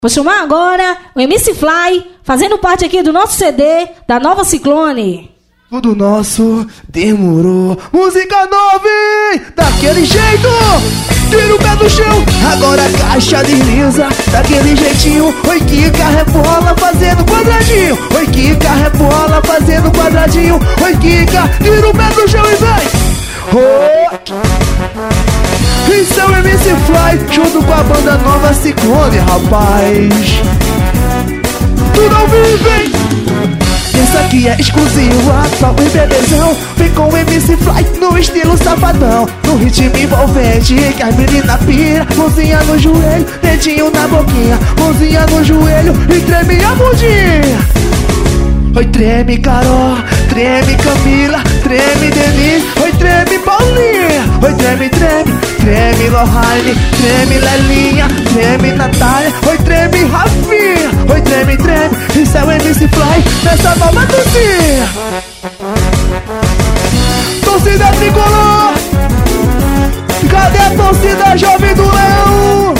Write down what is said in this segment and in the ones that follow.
Vou chamar agora o MC Fly, fazendo parte aqui do nosso CD, da Nova Ciclone. Tudo nosso demorou. Música nova, hein? Daquele jeito. Tira o pé do chão. Agora a caixa desliza. Daquele jeitinho. Oi, Kika, rebola fazendo quadradinho. Oi, Kika, rebola fazendo quadradinho. Oi, Kika, tira o pé do chão e vem. Isso é o MC Fly, junto com a banda Nova Ciclone, rapaz. Tudo ao vivo, hein? Essa aqui é exclusiva pra os bebezão. Vem com o MC Fly no estilo safadão, no ritmo envolvente que as meninas pira. Mãozinha no joelho, dedinho na boquinha, mãozinha no joelho e treme a bundinha. Oi, treme Carol, treme Camila, treme Denise, oi, treme Paulinha. Oi, treme, treme, treme Lohane, treme Lelinha, treme Natália, oi, treme Rafinha. Oi, treme, treme, isso é o MC Fly nessa nova torcida. Torcida tricolor, cadê a torcida jovem do Leão?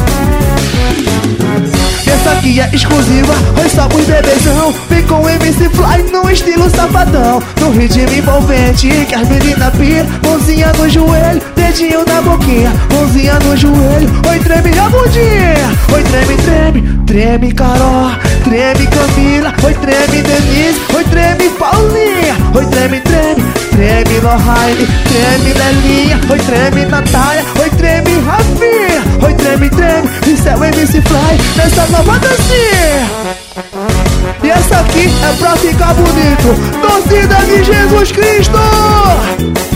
Essa aqui é exclusiva, oi, só os bebezão. Vem com o MC Fly no estilo safadão, no ritmo envolvente que as meninas pira. Mãozinha no joelho, dedinho na boquinha, mãozinha no joelho, oi, treme a bundinha. Oi, treme, treme, treme Carol, treme Camila, oi, treme Denise, oi, treme Paulinha. Oi, treme, treme, treme Lohane, treme Lelinha, oi, treme Natália, oi, treme Rafinha. Oi, treme, treme, isso é o MC Fly nessa nova dancinha. E essa aqui é pra ficar bonito, torcida de Jesus Cristo.